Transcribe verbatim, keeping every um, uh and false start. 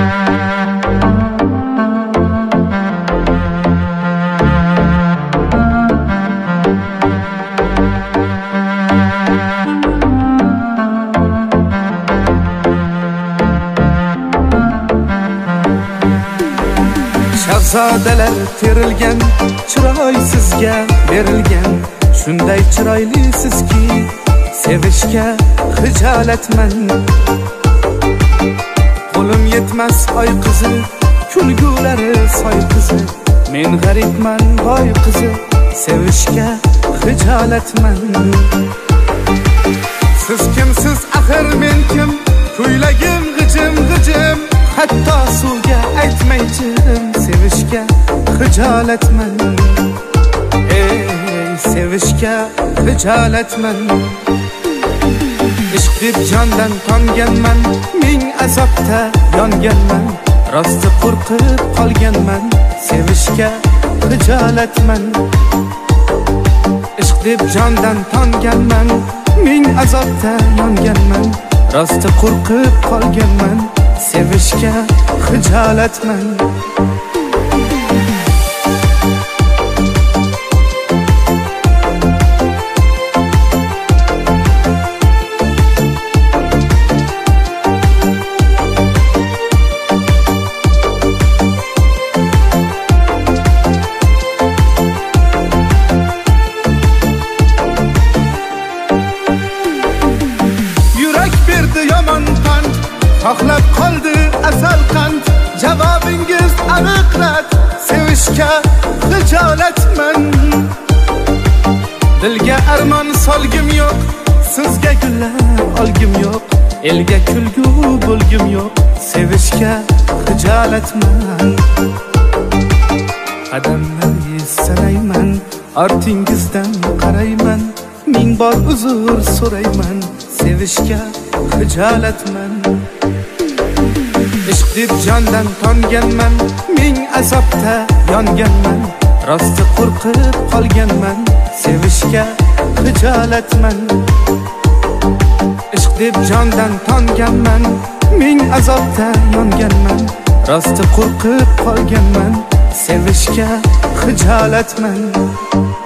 Shahzodalar terilgan, chiroy sizga berilgan. Shunday chiroylisizki, sevishga xijolatman. Qo'lim yetmas oy qizi, kulgulari soy qizi. Men g'aribman boy qizi, sevishga xijolatman. Siz kimsiz axir men kim? Kuylagim g'ijim g'ijim. Hatto suvga aytmaychirim, sevishga xijolatman. Ey, sevishga xijolatman. Ishq deb jondan tonganman, ming azobda yonganman. Rosti qo'rqib qolganman, sevishga xijolatman. Ishq deb jondan tonganman, ming azobda yonganman. Rosti qo'rqib qolganman, sevishga xijolatman. Yurak berdi yomon pand, xohlab qoldi asal qand. Javobingiz aniq rad, sevishga xijolatman. Dilga armon solgim yo'q, sizga gullar olgim yo'q. Elga kulgu bo'lgim yo'q, sevishga xijolatman. Qadamlaringiz sanayman, ortingizdan qarayman. Ming bor uzr so'rayman, sevishga xijolatman. Ishq deb jondan tonganman, ming azobda yonganman. Rosti qo'rqib qolganman, sevishga xijolatman. Ishq deb jondan tonganman, ming azobda yonganman. Rosti qo'rqib qolganman, sevishga xijolatman.